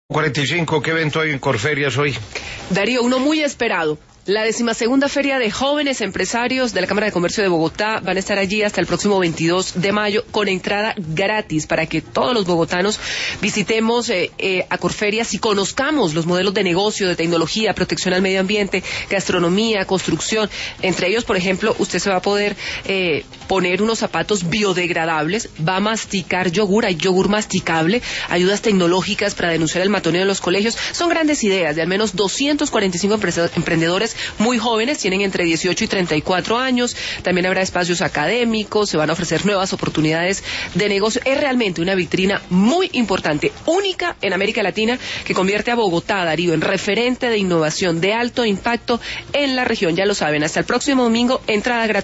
45, ¿qué evento hay en Corferias hoy? Darío, uno muy esperado. La 12ª Feria de Jóvenes Empresarios de la Cámara de Comercio de Bogotá van a estar allí hasta el próximo 22 de mayo con entrada gratis para que todos los bogotanos visitemos a Corferias y conozcamos los modelos de negocio, de tecnología, protección al medio ambiente, gastronomía, construcción. Entre ellos, por ejemplo, usted se va a poder poner unos zapatos biodegradables, va a masticar yogur, hay yogur masticable, ayudas tecnológicas para denunciar el matoneo en los colegios. Son grandes ideas de al menos 245 emprendedores muy jóvenes, tienen entre 18 y 34 años, también habrá espacios académicos, se van a ofrecer nuevas oportunidades de negocio. Es realmente una vitrina muy importante, única en América Latina, que convierte a Bogotá, Darío, en referente de innovación de alto impacto en la región. Ya lo saben, hasta el próximo domingo, entrada gratuita.